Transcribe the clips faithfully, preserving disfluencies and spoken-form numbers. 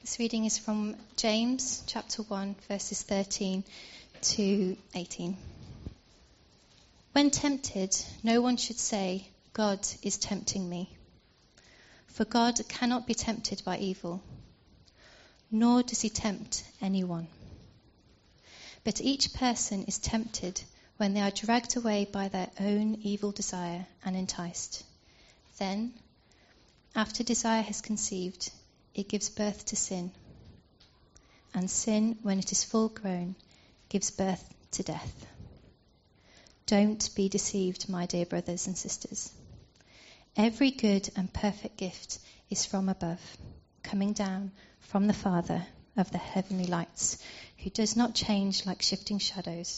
This reading is from James chapter one, verses thirteen to eighteen. When tempted, no one should say, God is tempting me. For God cannot be tempted by evil, nor does he tempt anyone. But each person is tempted when they are dragged away by their own evil desire and enticed. Then, after desire has conceived, it gives birth to sin. And sin, when it is full grown, gives birth to death. Don't be deceived, my dear brothers and sisters. Every good and perfect gift is from above, coming down from the Father of the heavenly lights, who does not change like shifting shadows.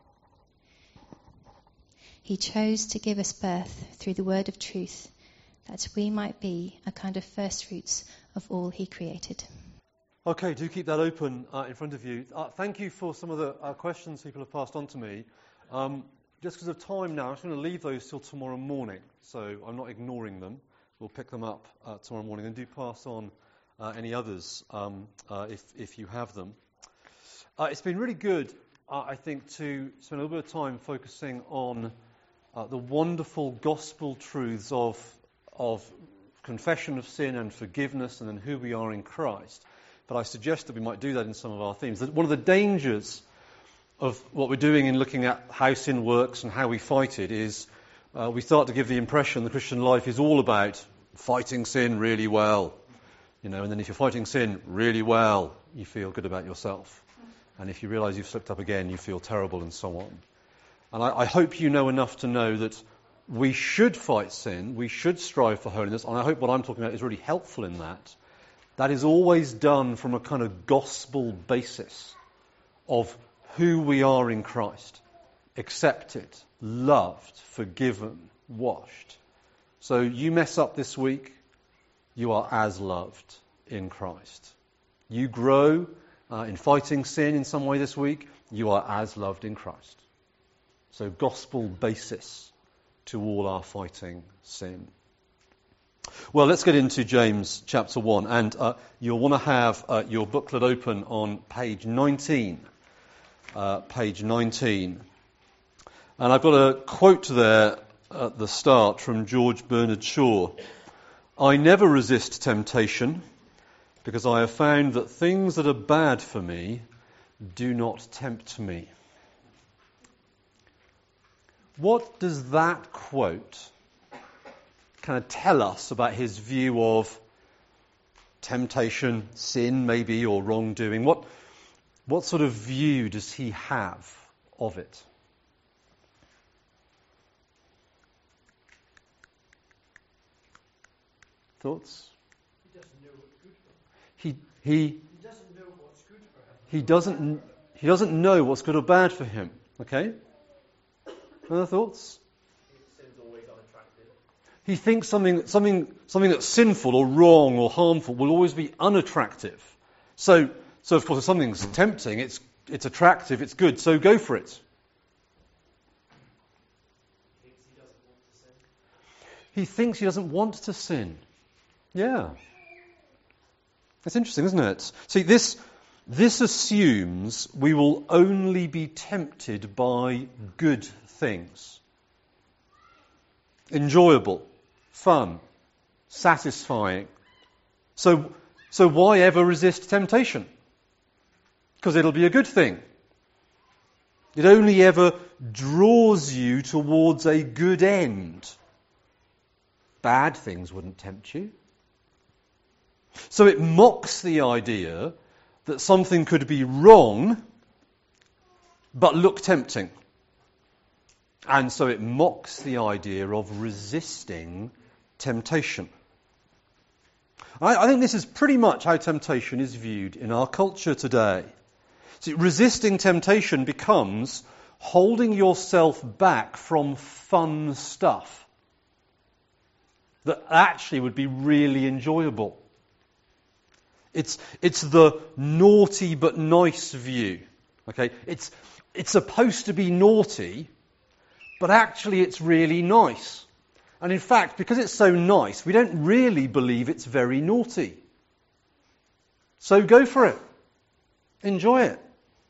He chose to give us birth through the word of truth, that we might be a kind of first fruits of all he created. Okay, do keep that open uh, in front of you. Uh, thank you for some of the uh, questions people have passed on to me. Um, just because of time now, I'm just going to leave those till tomorrow morning, so I'm not ignoring them. We'll pick them up uh, tomorrow morning, and do pass on uh, any others um, uh, if, if you have them. Uh, it's been really good, uh, I think, to spend a little bit of time focusing on uh, the wonderful gospel truths of of confession of sin and forgiveness, and then who we are in Christ. But I suggest that we might do that in some of our themes. That one of the dangers of what we're doing in looking at how sin works and how we fight it is uh, we start to give the impression the Christian life is all about fighting sin really well. You know, and then if you're fighting sin really well, you feel good about yourself. And if you realise you've slipped up again, you feel terrible, and so on. And I, I hope you know enough to know that we should fight sin, we should strive for holiness, and I hope what I'm talking about is really helpful in that. That is always done from a kind of gospel basis of who we are in Christ. Accepted, loved, forgiven, washed. So you mess up this week, you are as loved in Christ. You grow uh, in fighting sin in some way this week, you are as loved in Christ. So gospel basis to all our fighting sin. Well, let's get into James chapter one, and uh, you'll want to have uh, your booklet open on page nineteen. Uh, page nineteen. And I've got a quote there at the start from George Bernard Shaw. I never resist temptation, because I have found that things that are bad for me do not tempt me. What does that quote kind of tell us about his view of temptation, sin maybe, or wrongdoing? What, what sort of view does he have of it? Thoughts? He doesn't know what's good for him. He, he, he doesn't know what's good for him. He doesn't, he doesn't know what's good or bad for him. Okay? Other thoughts? Sin's always unattractive. He thinks something, something, something that's sinful or wrong or harmful will always be unattractive. So, so of course, if something's tempting, it's it's attractive, it's good. So go for it. He thinks he doesn't want to sin. He thinks he doesn't want to sin. Yeah, that's interesting, isn't it? See, this this assumes we will only be tempted by good things. Enjoyable, fun, satisfying. So, so why ever resist temptation? Because it'll be a good thing. It only ever draws you towards a good end. Bad things wouldn't tempt you. So it mocks the idea that something could be wrong, but look tempting. And so it mocks the idea of resisting temptation. I, I think this is pretty much how temptation is viewed in our culture today. See, resisting temptation becomes holding yourself back from fun stuff that actually would be really enjoyable. It's it's the naughty but nice view. Okay, it's it's supposed to be naughty, but actually it's really nice. And in fact, because it's so nice, we don't really believe it's very naughty. So go for it. Enjoy it.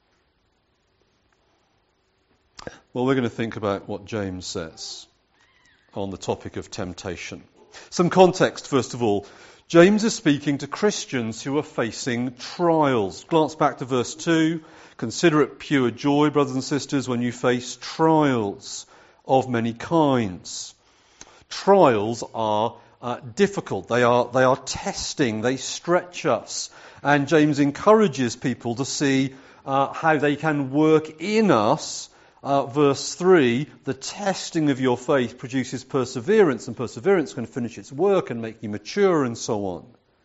Well, we're going to think about what James says on the topic of temptation. Some context, first of all. James is speaking to Christians who are facing trials. Glance back to verse two. Consider it pure joy, brothers and sisters, when you face trials of many kinds. Trials are uh, difficult. They are, they are testing. They stretch us. And James encourages people to see uh, how they can work in us. Uh, verse three, the testing of your faith produces perseverance, and perseverance can finish its work and make you mature, and so on.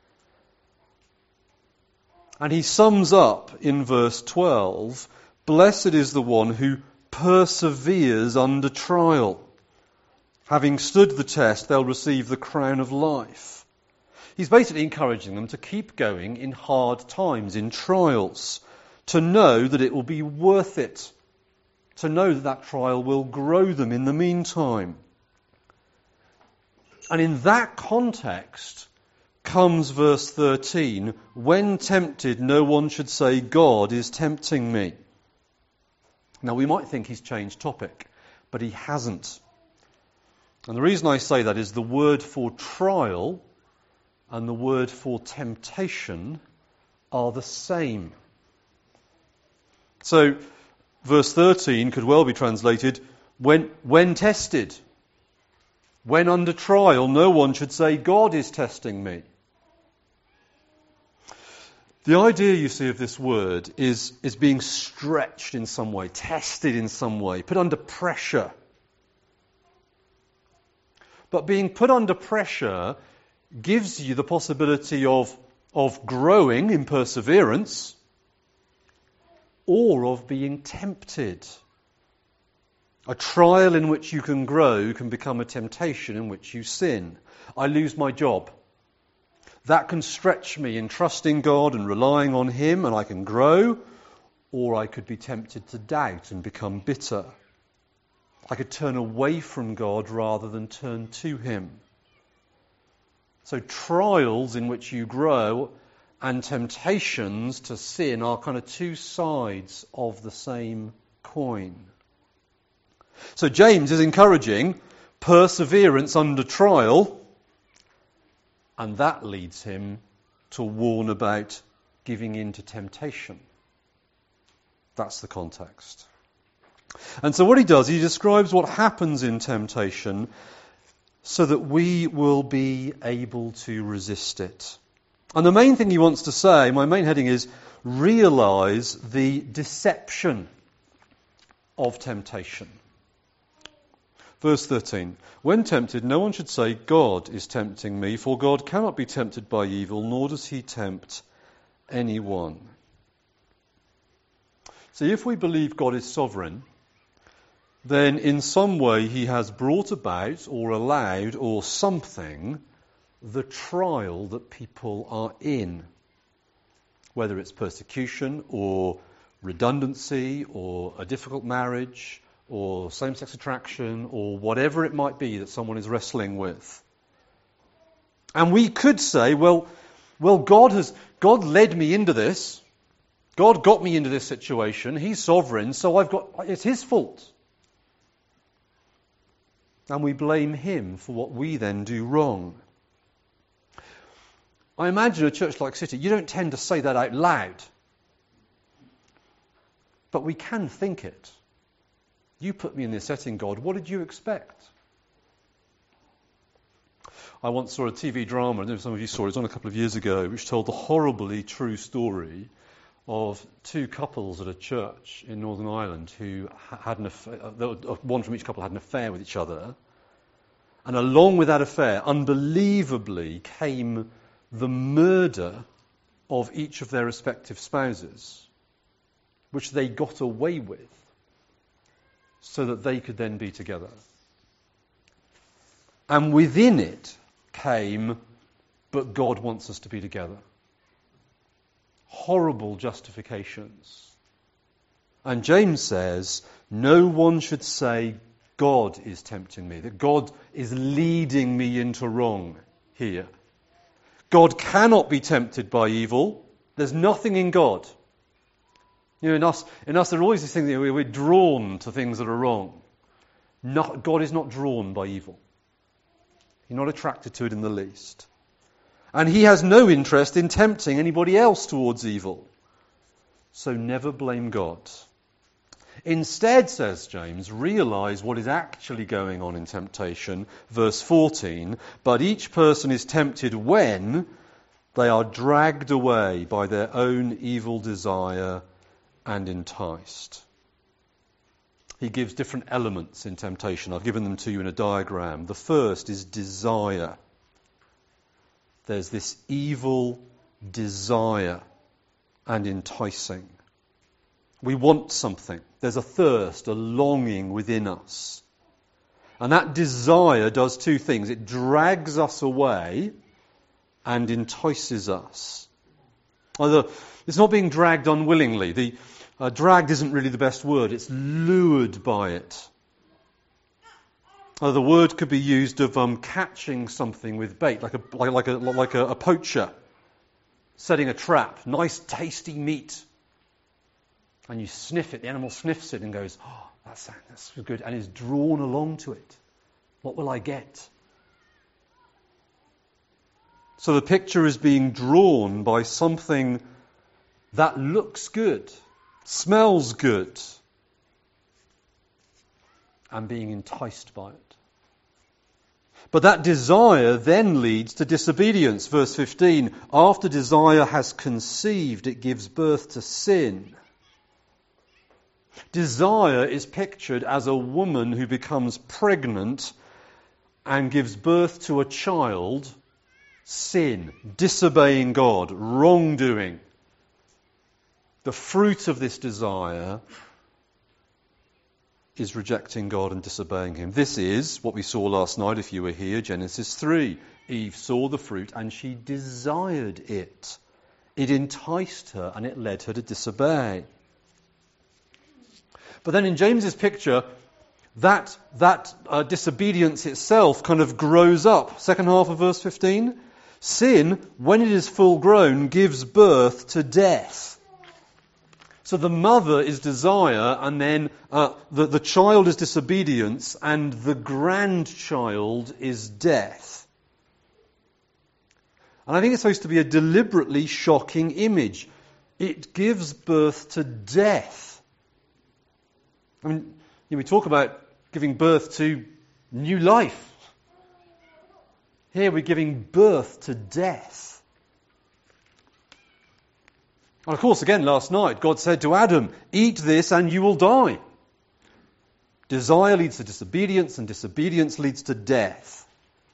And he sums up in verse twelve, blessed is the one who perseveres under trial. Having stood the test, they'll receive the crown of life. He's basically encouraging them to keep going in hard times, in trials, to know that it will be worth it. To know that that trial will grow them in the meantime. And in that context comes verse thirteen, when tempted, no one should say, God is tempting me. Now we might think he's changed topic, but he hasn't. And the reason I say that is the word for trial and the word for temptation are the same. So, verse thirteen could well be translated, when, when tested, when under trial, no one should say, God is testing me. The idea, you see, of this word is, is being stretched in some way, tested in some way, put under pressure. But being put under pressure gives you the possibility of, of growing in perseverance, or of being tempted. A trial in which you can grow can become a temptation in which you sin. I lose my job. That can stretch me in trusting God and relying on Him, and I can grow. Or I could be tempted to doubt and become bitter. I could turn away from God rather than turn to Him. So trials in which you grow and temptations to sin are kind of two sides of the same coin. So James is encouraging perseverance under trial, and that leads him to warn about giving in to temptation. That's the context. And so what he does, he describes what happens in temptation so that we will be able to resist it. And the main thing he wants to say, my main heading is, realize the deception of temptation. Verse thirteen, when tempted, no one should say, God is tempting me, for God cannot be tempted by evil, nor does he tempt anyone. See, if we believe God is sovereign, then in some way he has brought about or allowed or something the trial that people are in, whether it's persecution or redundancy or a difficult marriage or same-sex attraction or whatever it might be that someone is wrestling with. And we could say, well, well, God has God led me into this. God got me into this situation. He's sovereign, so I've got it's His fault. And we blame Him for what we then do wrong. I imagine a church like City, you don't tend to say that out loud. But we can think it. You put me in this setting, God. What did you expect? I once saw a T V drama, I don't know if some of you saw it, it was on a couple of years ago, which told the horribly true story of two couples at a church in Northern Ireland who had an affair, one from each couple had an affair with each other. And along with that affair, unbelievably, came the murder of each of their respective spouses, which they got away with, so that they could then be together. And within it came, but God wants us to be together. Horrible justifications. And James says, no one should say, God is tempting me, that God is leading me into wrong here. God cannot be tempted by evil, There's nothing in God. You know, in us, in us there are always these things that we're drawn to things that are wrong. Not, God is not drawn by evil. He's not attracted to it in the least. And he has no interest in tempting anybody else towards evil. So never blame God. Instead, says James, realize what is actually going on in temptation. Verse fourteen, but each person is tempted when they are dragged away by their own evil desire and enticed. He gives different elements in temptation. I've given them to you in a diagram. The first is desire. There's this evil desire and enticing. We want something. There's a thirst, a longing within us. And that desire does two things. It drags us away and entices us. Either, it's not being dragged unwillingly. The uh, dragged isn't really the best word. It's lured by it. Uh, the word could be used of um, catching something with bait, like a like, like a like a, a poacher setting a trap. Nice, tasty meat. And you sniff it, the animal sniffs it and goes, oh, that's, that's good, and is drawn along to it. What will I get? So the picture is being drawn by something that looks good, smells good, and being enticed by it. But that desire then leads to disobedience. Verse fifteen, after desire has conceived, it gives birth to sin. Desire is pictured as a woman who becomes pregnant and gives birth to a child. Sin, disobeying God, wrongdoing. The fruit of this desire is rejecting God and disobeying him. This is what we saw last night, if you were here, Genesis three. Eve saw the fruit and she desired it. It enticed her and it led her to disobey. But then in James's picture, that, that uh, disobedience itself kind of grows up. Second half of verse fifteen. Sin, when it is full grown, gives birth to death. So the mother is desire, and then uh, the, the child is disobedience, and the grandchild is death. And I think it's supposed to be a deliberately shocking image. It gives birth to death. I mean, you know, we talk about giving birth to new life. Here we're giving birth to death. And of course, again, last night, God said to Adam, eat this and you will die. Desire leads to disobedience, and disobedience leads to death.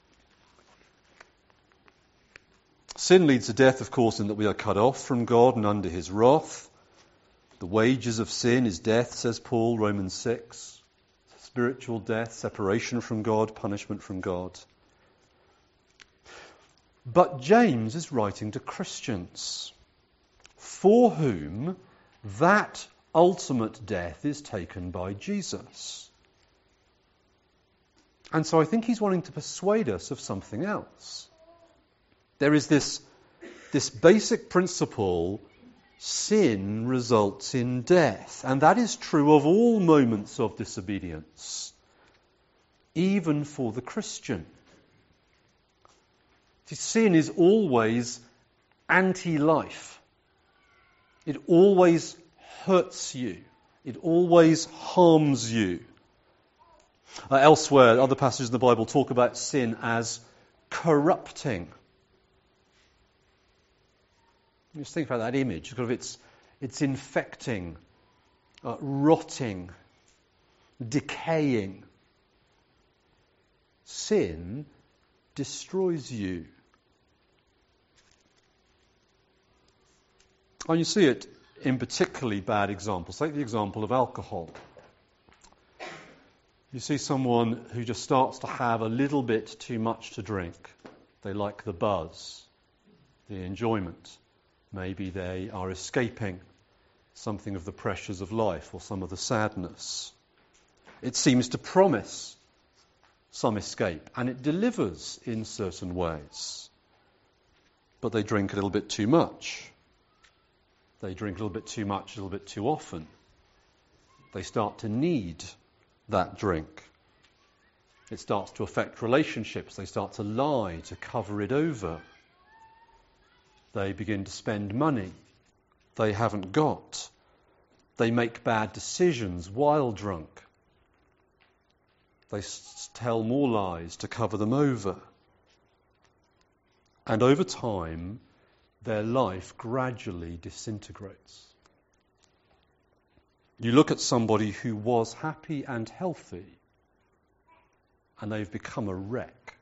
Sin leads to death, of course, in that we are cut off from God and under his wrath. The wages of sin is death, says Paul, Romans six. Spiritual death, separation from God, punishment from God. But James is writing to Christians, for whom that ultimate death is taken by Jesus. And so I think he's wanting to persuade us of something else. There is this, this basic principle: sin results in death. And that is true of all moments of disobedience, even for the Christian. See, sin is always anti-life. It always hurts you. It always harms you. Uh, elsewhere, other passages in the Bible talk about sin as corrupting. Just think about that image. Sort of it's, it's infecting, uh, rotting, decaying. Sin destroys you. And you see it in particularly bad examples. Take the example of alcohol. You see someone who just starts to have a little bit too much to drink. They like the buzz, the enjoyment. Maybe they are escaping something of the pressures of life or some of the sadness. It seems to promise some escape, and it delivers in certain ways. But they drink a little bit too much. They drink a little bit too much, a little bit too often. They start to need that drink. It starts to affect relationships. They start to lie to cover it over. They begin to spend money they haven't got. They make bad decisions while drunk. They s- tell more lies to cover them over. And over time, their life gradually disintegrates. You look at somebody who was happy and healthy, and they've become a wreck.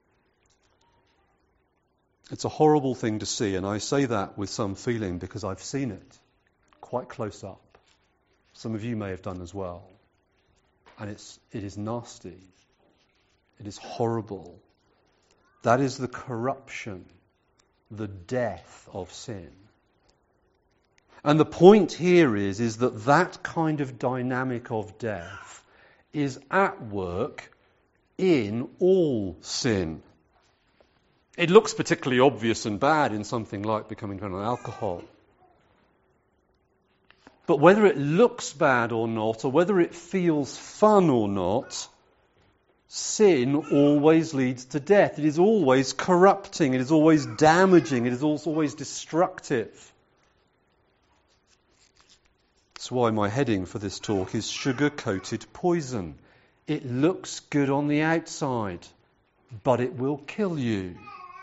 It's a horrible thing to see, and I say that with some feeling because I've seen it quite close up. Some of you may have done as well. And it's, it is nasty. It is horrible. That is the corruption, the death of sin. And the point here is, is that that kind of dynamic of death is at work in all sin. It looks particularly obvious and bad in something like becoming dependent on alcohol. But whether it looks bad or not, or whether it feels fun or not, sin always leads to death. It is always corrupting. It is always damaging. It is also always destructive. That's why my heading for this talk is sugar-coated poison. It looks good on the outside, but it will kill you.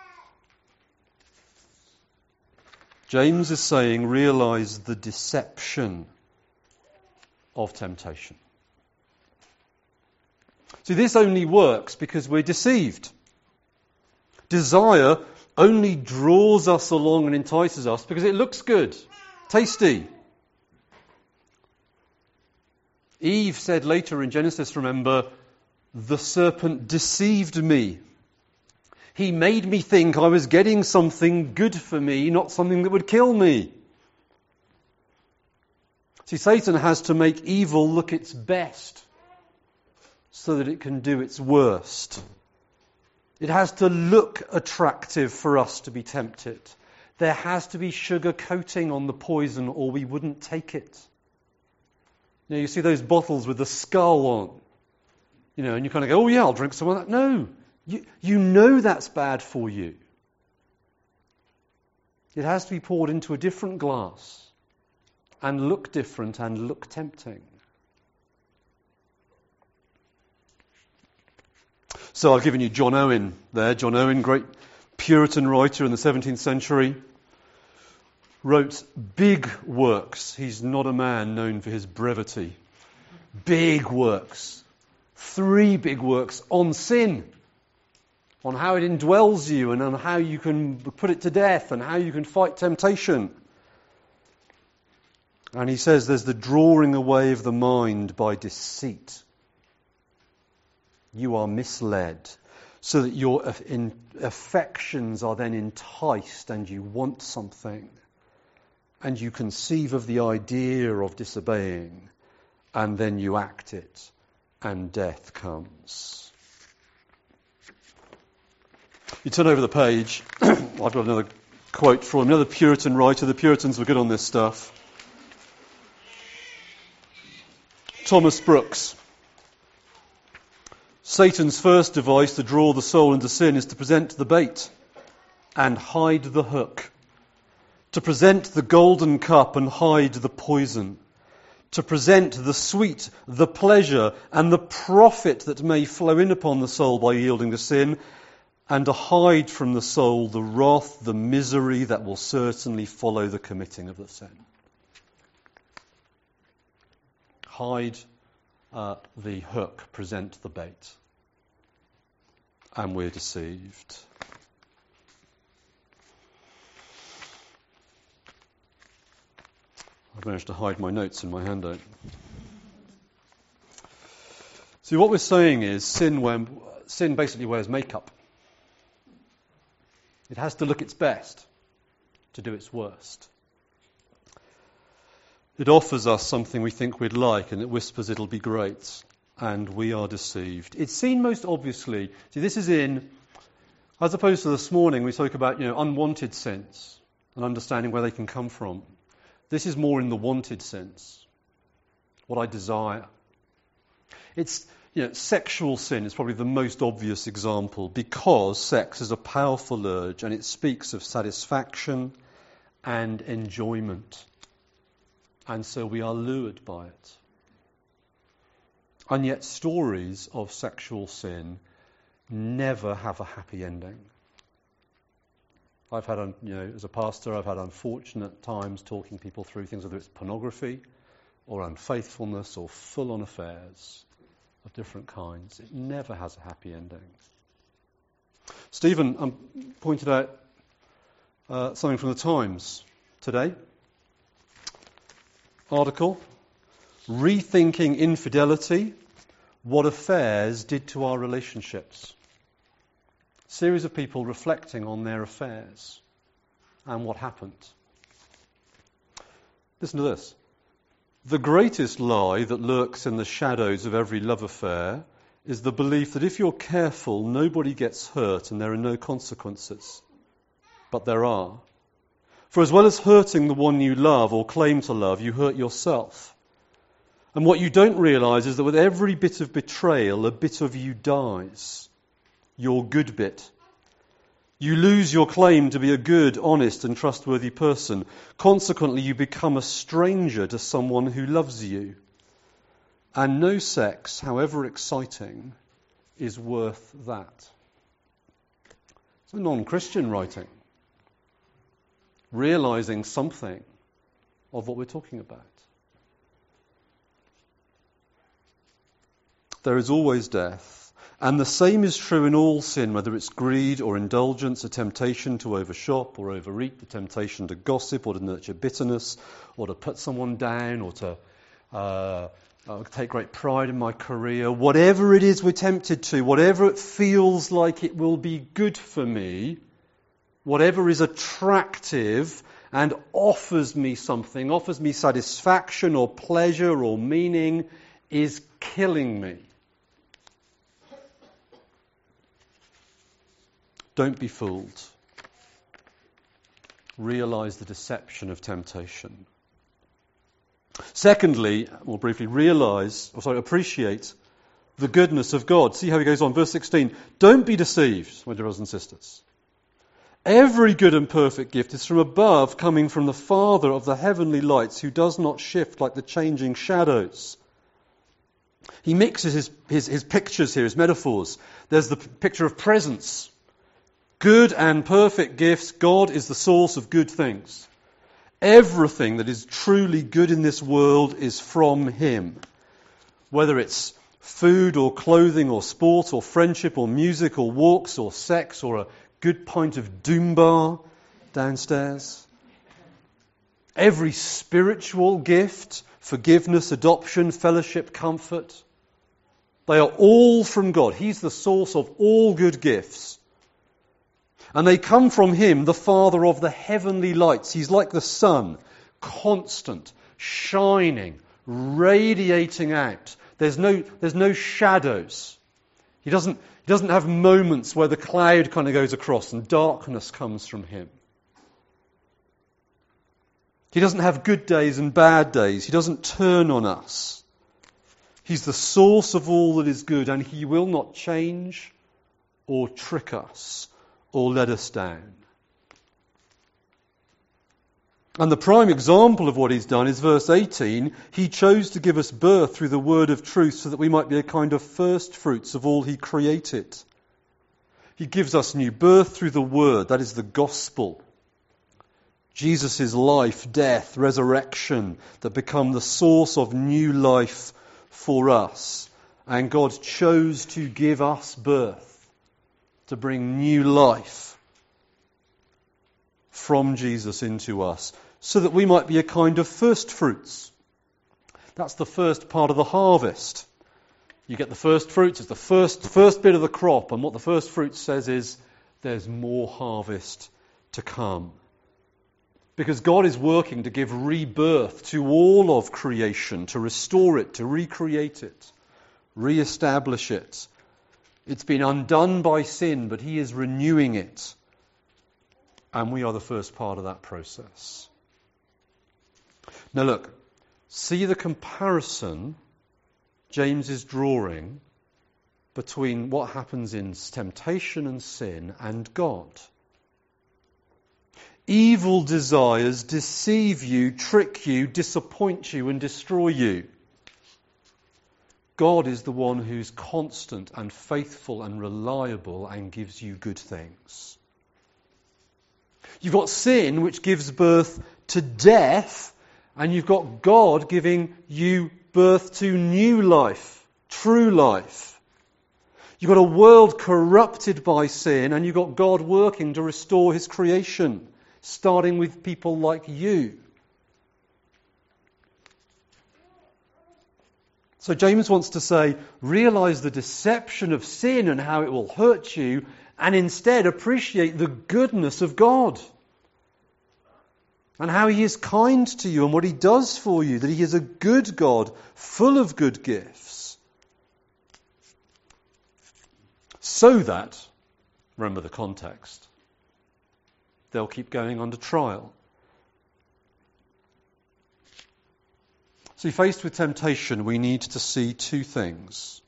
James is saying, realize the deception of temptation. See, this only works because we're deceived. Desire only draws us along and entices us because it looks good, tasty. Eve said later in Genesis, remember, the serpent deceived me. He made me think I was getting something good for me, not something that would kill me. See, Satan has to make evil look its best so that it can do its worst. It has to look attractive for us to be tempted. There has to be sugar coating on the poison or we wouldn't take it. You know, you see those bottles with the skull on, you know, and you kind of go, oh yeah, I'll drink some of that. No. You, you know that's bad for you. It has to be poured into a different glass and look different and look tempting. So I've given you John Owen there. John Owen, great Puritan writer in the seventeenth century, wrote big works. He's not a man known for his brevity. Big works. Three big works on sin. On how it indwells you and on how you can put it to death and how you can fight temptation. And he says there's the drawing away of the mind by deceit. You are misled so that your affections are then enticed and you want something. And you conceive of the idea of disobeying and then you act it and death comes. You turn over the page, I've got another quote from another Puritan writer. The Puritans were good on this stuff. Thomas Brooks. Satan's first device to draw the soul into sin is to present the bait and hide the hook. To present the golden cup and hide the poison. To present the sweet, the pleasure, and the profit that may flow in upon the soul by yielding to sin, and to hide from the soul the wrath, the misery that will certainly follow the committing of the sin. Hide uh, the hook, present the bait. And we're deceived. I've managed to hide my notes in my handout. See, what we're saying is sin, when, sin basically wears makeup. It has to look its best to do its worst. It offers us something we think we'd like and it whispers it'll be great. And we are deceived. It's seen most obviously. See, this is in, as opposed to this morning, we spoke about, you know, unwanted sins and understanding where they can come from. This is more in the wanted sense, what I desire. It's, you know, sexual sin is probably the most obvious example because sex is a powerful urge and it speaks of satisfaction and enjoyment. And so we are lured by it. And yet stories of sexual sin never have a happy ending. I've had, you know, as a pastor, I've had unfortunate times talking people through things, whether it's pornography or unfaithfulness or full-on affairs of different kinds. It never has a happy ending. Stephen um, pointed out uh, something from the Times today. Article, Rethinking Infidelity, What Affairs Did to Our Relationships. Series of people reflecting on their affairs and what happened. Listen to this. The greatest lie that lurks in the shadows of every love affair is the belief that if you're careful, nobody gets hurt and there are no consequences. But there are. For as well as hurting the one you love or claim to love, you hurt yourself. And what you don't realise is that with every bit of betrayal, a bit of you dies. Your good bit. You lose your claim to be a good, honest and trustworthy person. Consequently, you become a stranger to someone who loves you. And no sex, however exciting, is worth that. It's a non-Christian writing. Realising something of what we're talking about. There is always death. And the same is true in all sin, whether it's greed or indulgence, a temptation to overshop or overeat, the temptation to gossip or to nurture bitterness, or to put someone down, or to uh, uh, take great pride in my career. Whatever it is we're tempted to, whatever it feels like it will be good for me, whatever is attractive and offers me something, offers me satisfaction or pleasure or meaning, is killing me. Don't be fooled. Realise the deception of temptation. Secondly, more briefly, realise, or sorry, appreciate the goodness of God. See how he goes on. Verse sixteen. Don't be deceived, my dear brothers and sisters. Every good and perfect gift is from above, coming from the Father of the heavenly lights, who does not shift like the changing shadows. He mixes his, his, his pictures here, his metaphors. There's the p- picture of presence. Good and perfect gifts. God is the source of good things. Everything that is truly good in this world is from him. Whether it's food or clothing or sport or friendship or music or walks or sex or a good pint of Doom Bar downstairs. Every spiritual gift, forgiveness, adoption, fellowship, comfort, they are all from God. He's the source of all good gifts. And they come from him, the Father of the heavenly lights. He's like the sun, constant, shining, radiating out. There's no, there's no shadows. He doesn't, he doesn't have moments where the cloud kind of goes across and darkness comes from him. He doesn't have good days and bad days. He doesn't turn on us. He's the source of all that is good, and he will not change or trick us or let us down. And the prime example of what he's done is verse eighteen. He chose to give us birth through the word of truth so that we might be a kind of first fruits of all he created. He gives us new birth through the word, that is the gospel. Jesus' life, death, resurrection that become the source of new life for us. And God chose to give us birth, to bring new life from Jesus into us, so that we might be a kind of first fruits. That's the first part of the harvest. You get the first fruits, it's the first, first bit of the crop, and what the first fruit says is, there's more harvest to come. Because God is working to give rebirth to all of creation, to restore it, to recreate it, re-establish it. It's been undone by sin, but he is renewing it. And we are the first part of that process. Now look, see the comparison James is drawing between what happens in temptation and sin and God. Evil desires deceive you, trick you, disappoint you, and destroy you. God is the one who's constant and faithful and reliable and gives you good things. You've got sin, which gives birth to death, and you've got God giving you birth to new life, true life. You've got a world corrupted by sin, and you've got God working to restore his creation, starting with people like you. So James wants to say, realize the deception of sin and how it will hurt you, and instead appreciate the goodness of God. And how he is kind to you and what he does for you, that he is a good God, full of good gifts. So that, remember the context, they'll keep going under trial. See, faced with temptation, we need to see two things.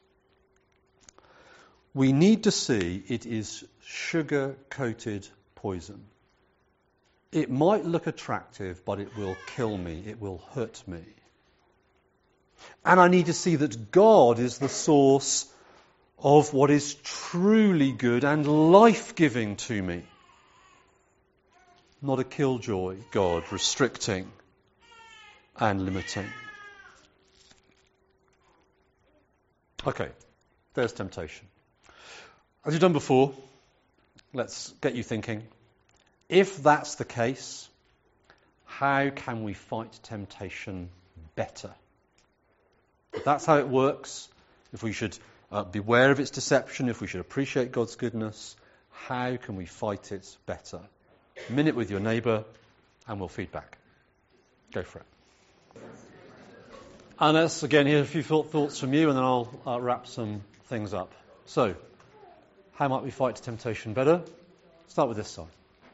We need to see it is sugar-coated poison. It might look attractive, but it will kill me. It will hurt me. And I need to see that God is the source of what is truly good and life-giving to me. Not a killjoy God, restricting and limiting. Okay, there's temptation. As you've done before, let's get you thinking. If that's the case, how can we fight temptation better? If that's how it works, if we should uh, beware of its deception, if we should appreciate God's goodness, how can we fight it better? A minute with your neighbour and we'll feedback. Go for it. And let's again hear a few thoughts from you, and then I'll uh, wrap some things up. So, how might we fight temptation better? Start with this side.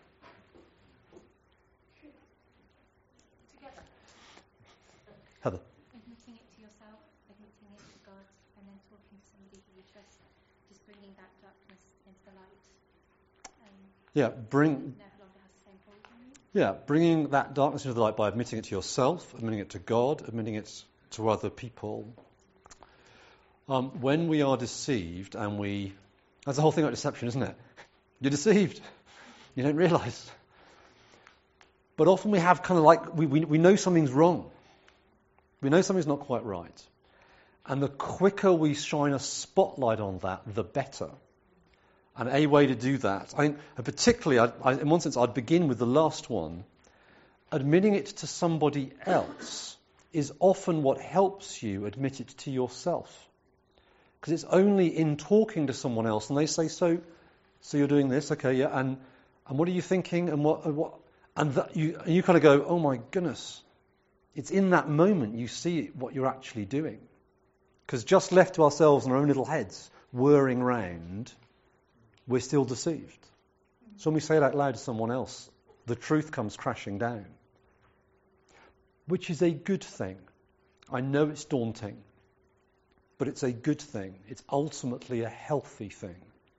Together. Heather. Admitting it to yourself, admitting it to God, and then talking to somebody who you trust, just bringing that darkness into the light. Um, Yeah, bring. no longer has the same hold on you. Yeah, bringing that darkness into the light by admitting it to yourself, admitting it to God, admitting it to other people. Um, when we are deceived, and we, that's the whole thing about deception, isn't it? You're deceived. You don't realise. But often we have kind of like, we, we, we know something's wrong. We know something's not quite right. And the quicker we shine a spotlight on that, the better. And a way to do that, I, particularly, I, I, in one sense, I'd begin with the last one. Admitting it to somebody else is often what helps you admit it to yourself. Because it's only in talking to someone else, and they say, so so you're doing this, okay, yeah, and and what are you thinking, and what, and, what, and, that you, and you kind of go, oh my goodness. It's in that moment you see what you're actually doing. Because just left to ourselves in our own little heads, whirring round, we're still deceived. So when we say it out loud to someone else, the truth comes crashing down. Which is a good thing. I know it's daunting, but it's a good thing. It's ultimately a healthy thing.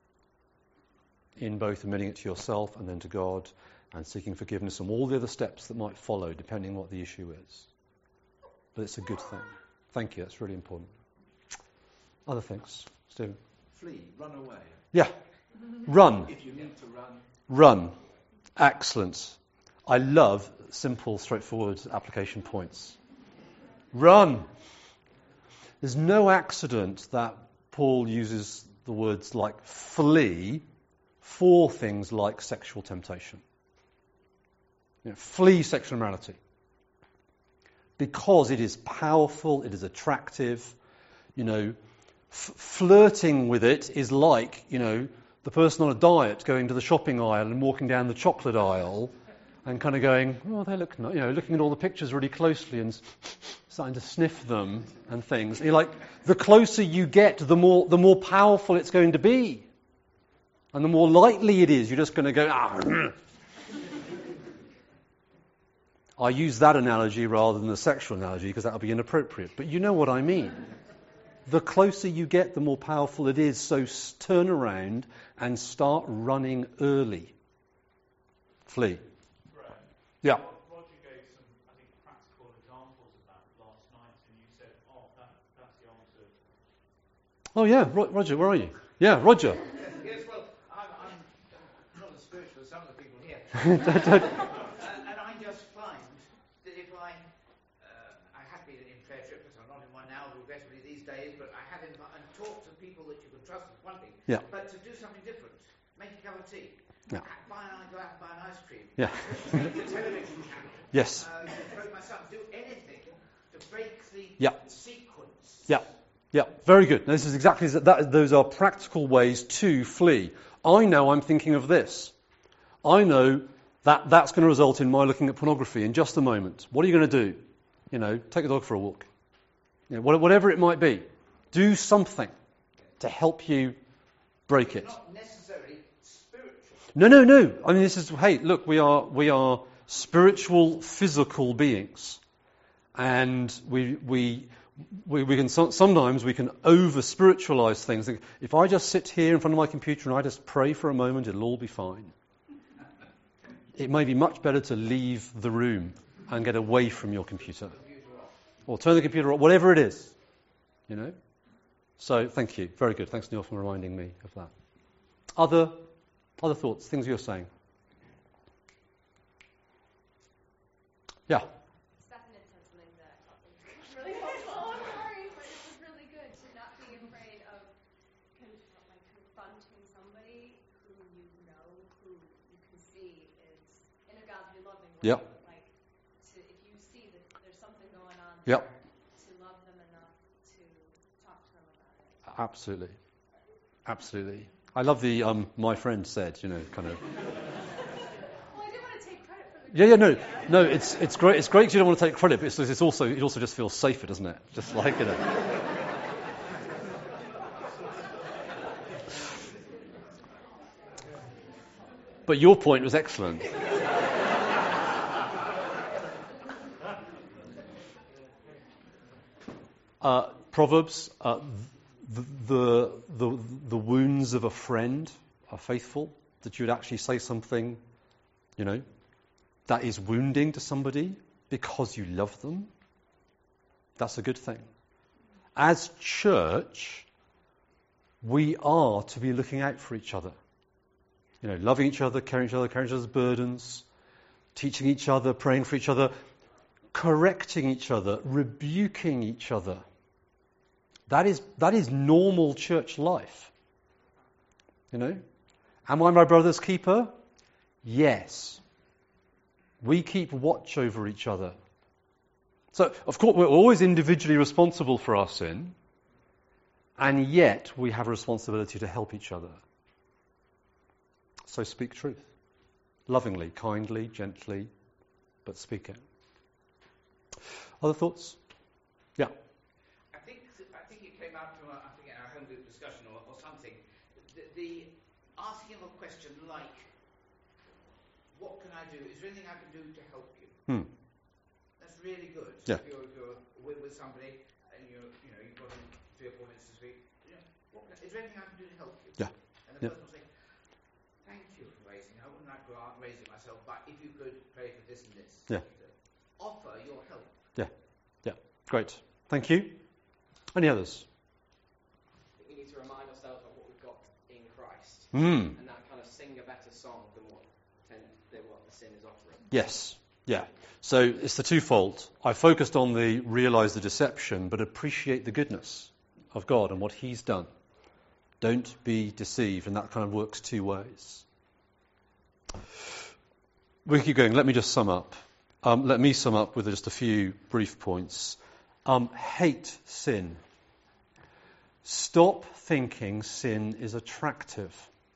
In both admitting it to yourself and then to God, and seeking forgiveness and all the other steps that might follow, depending on what the issue is. But it's a good thing. Thank you, that's really important. Other things, Stephen? Flee, run away. Yeah, run. If you need to run. Run. Excellent. I love simple, straightforward application points. Run. There's no accident that Paul uses the words like flee for things like sexual temptation. You know, flee sexual immorality. Because it is powerful, it is attractive. You know, f- flirting with it is like, you know, the person on a diet going to the shopping aisle and walking down the chocolate aisle and kind of going, oh, they look nice, you know, looking at all the pictures really closely and starting to sniff them and things. And you're like, the closer you get, the more the more powerful it's going to be. And the more likely it is, you're just going to go, ah. I use that analogy rather than the sexual analogy because that would be inappropriate. But you know what I mean. The closer you get, the more powerful it is. So s- turn around and start running early. Flee. Right. Yeah. Roger gave some, I think, practical examples of that last night, and you said, oh, that, that's the answer. Oh yeah, Ro- Roger, where are you? Yeah, Roger. Yes, well, I'm, I'm not as spiritual as some of the people here. uh, and I just find that if I, uh, I have been in prayer trips, I'm not in one now, regrettably these days, but I have in, and talk to people that you can trust is one thing, Yeah. but to do something different, make a cup of tea, Yeah. buy an, go out and buy an ice cream, Yeah. take the television channel, Yes. uh, throw my son, do anything to break the Yeah. sequence. Yeah. Yeah. Very good. This is exactly that. Those are practical ways to flee. I know I'm thinking of this. I know that that's going to result in my looking at pornography in just a moment. What are you going to do? You know, take the dog for a walk. You know, whatever it might be. Do something to help you break it. Not necessarily spiritual. No, no, no. I mean, this is, hey, look, we are we are spiritual, physical beings. And we we we, we can so, sometimes we can over-spiritualize things. If I just sit here in front of my computer and I just pray for a moment, it'll all be fine. It may be much better to leave the room and get away from your computer. Or turn the computer off, whatever it is. You know? So, thank you. Very good. Thanks, Neil, for reminding me of that. Other other thoughts, things you're saying? Yeah. Stephanie said something that I thought was really helpful. Sorry, but it was really good to not be afraid of conf- like confronting somebody who you know, who you can see is in a godly, loving way. Yep. Like, to, if you see that there's something going on Yep. there, to love them enough to talk to them about it. Absolutely. Absolutely. I love the um, my friend said, you know, kind of. Well, I didn't want to take credit for the Yeah, yeah, no, no. It's it's great. It's great 'cause you don't want to take credit, but it's, it's also it also just feels safer, doesn't it? Just like you know. But your point was excellent. Uh, Proverbs, uh, the, the the the wounds of a friend are faithful. That you would actually say something, you know, that is wounding to somebody because you love them. That's a good thing. As church, we are to be looking out for each other. You know, loving each other, caring each other, carrying each other's burdens, teaching each other, praying for each other, correcting each other, rebuking each other. That is that is normal church life. You know? Am I my brother's keeper? Yes. We keep watch over each other. So, of course, we're always individually responsible for our sin, and yet we have a responsibility to help each other. So speak truth. Lovingly, kindly, gently, but speak it. Other thoughts? Yeah. I think I think it came out from a, I think our home group discussion or, or something. The, the asking of a question like, "What can I do? Is there anything I can do to help you?" Hmm. That's really good. Yeah. If you're, if you're with, with somebody and you're, you know, you've got three or four minutes to speak. You know, what can, is there anything I can do to help you? Yeah. And the Yeah. person will say, "Thank you for raising it. I wouldn't like to raise it myself, but if you could pray for this and this." Yeah. Offer your help. Great. Thank you. Any others? We need to remind ourselves of what we've got in Christ, Hmm. and that kind of sing a better song than what than what the sin is offering. Yes. Yeah. So it's the twofold. I focused on the realize the deception, but appreciate the goodness of God and what He's done. Don't be deceived, and that kind of works two ways. We keep going. Let me just sum up. Um, let me sum up with just a few brief points. Um, hate sin. Stop thinking sin is attractive.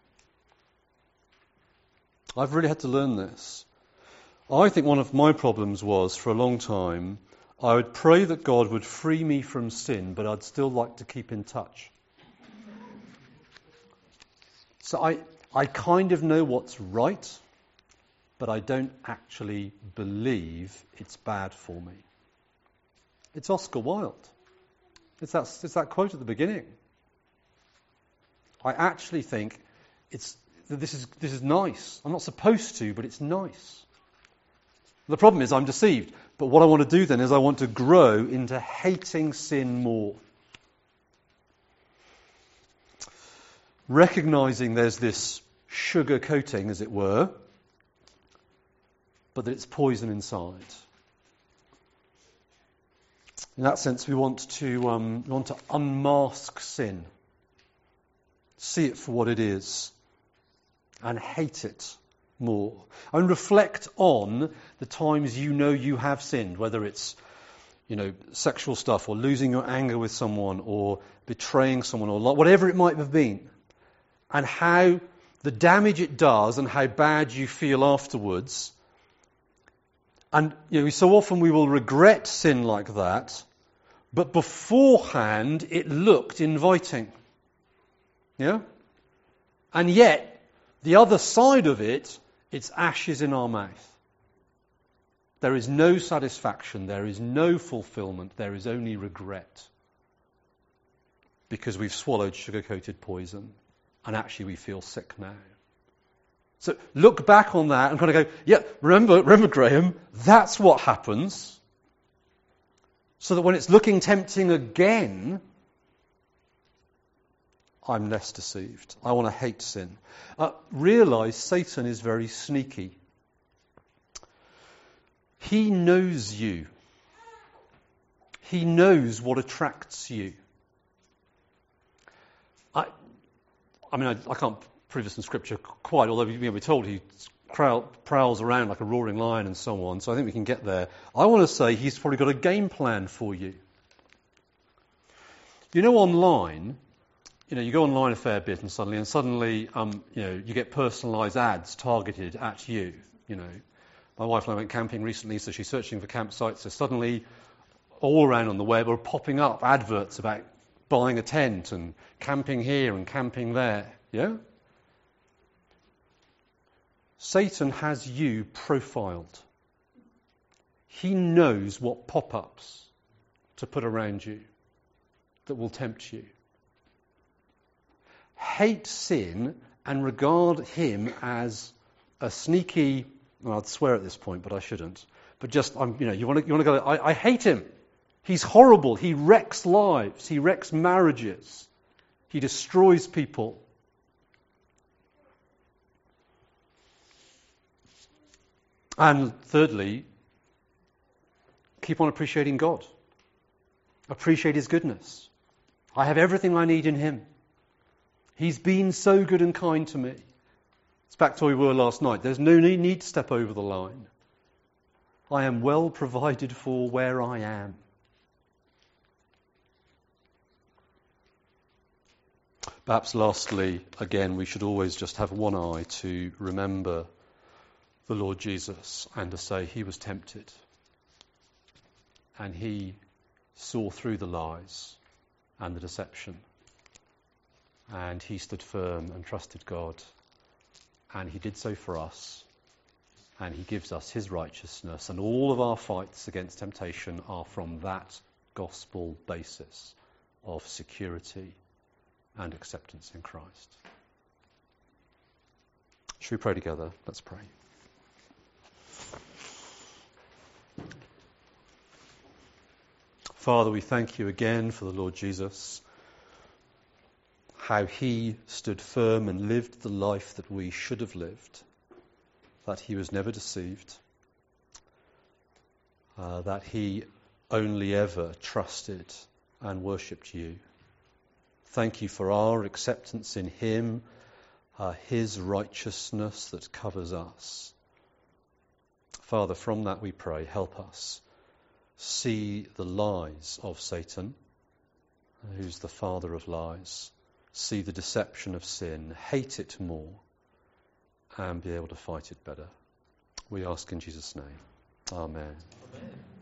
I've really had to learn this. I think one of my problems was, for a long time, I would pray that God would free me from sin, but I'd still like to keep in touch. So I, I kind of know what's right, but I don't actually believe it's bad for me. It's Oscar Wilde. It's that, it's that quote at the beginning. I actually think it's this is this is nice. I'm not supposed to, but it's nice. The problem is I'm deceived. But what I want to do then is I want to grow into hating sin more. Recognizing there's this sugar coating, as it were, but that it's poison inside. In that sense, we want to um, we want to unmask sin, see it for what it is, and hate it more. And reflect on the times you know you have sinned, whether it's, you know, sexual stuff, or losing your anger with someone, or betraying someone, or whatever it might have been, and how the damage it does, and how bad you feel afterwards. And you know, so often we will regret sin like that, but beforehand it looked inviting. Yeah? And yet, the other side of it, it's ashes in our mouth. There is no satisfaction, there is no fulfillment, there is only regret. Because we've swallowed sugar-coated poison, and actually we feel sick now. So look back on that and kind of go, yeah, remember, remember, Graham, that's what happens. So that when it's looking tempting again, I'm less deceived. I want to hate sin. Uh, realize Satan is very sneaky. He knows you. He knows what attracts you. I, I mean, I, I can't prove this in Scripture quite, although you know, we're told he prowls around like a roaring lion and so on, so I think we can get there. I want to say he's probably got a game plan for you. You know, online, you know, you go online a fair bit and suddenly, and suddenly, um, you know, you get personalised ads targeted at you. You know, my wife and I went camping recently, so she's searching for campsites. So suddenly, all around on the web are popping up adverts about buying a tent and camping here and camping there. Yeah. Satan has you profiled. He knows what pop-ups to put around you that will tempt you. Hate sin and regard him as a sneaky, well, I'd swear at this point, but I shouldn't. But just, um, you know, you want to you want to go, I, I hate him. He's horrible. He wrecks lives. He wrecks marriages. He destroys people. And thirdly, keep on appreciating God. Appreciate his goodness. I have everything I need in him. He's been so good and kind to me. It's back to where we were last night. There's no need to step over the line. I am well provided for where I am. Perhaps lastly, again, we should always just have one eye to remember the Lord Jesus and to say he was tempted and he saw through the lies and the deception and he stood firm and trusted God and he did so for us and he gives us his righteousness, and all of our fights against temptation are from that gospel basis of security and acceptance in Christ. Should we pray together? Let's pray. Father, we thank you again for the Lord Jesus, how he stood firm and lived the life that we should have lived, that he was never deceived, uh, that he only ever trusted and worshipped you. Thank you for our acceptance in him, uh, his righteousness that covers us. Father, from that we pray, help us see the lies of Satan, who's the father of lies, see the deception of sin, hate it more, and be able to fight it better. We ask in Jesus' name. Amen. Amen.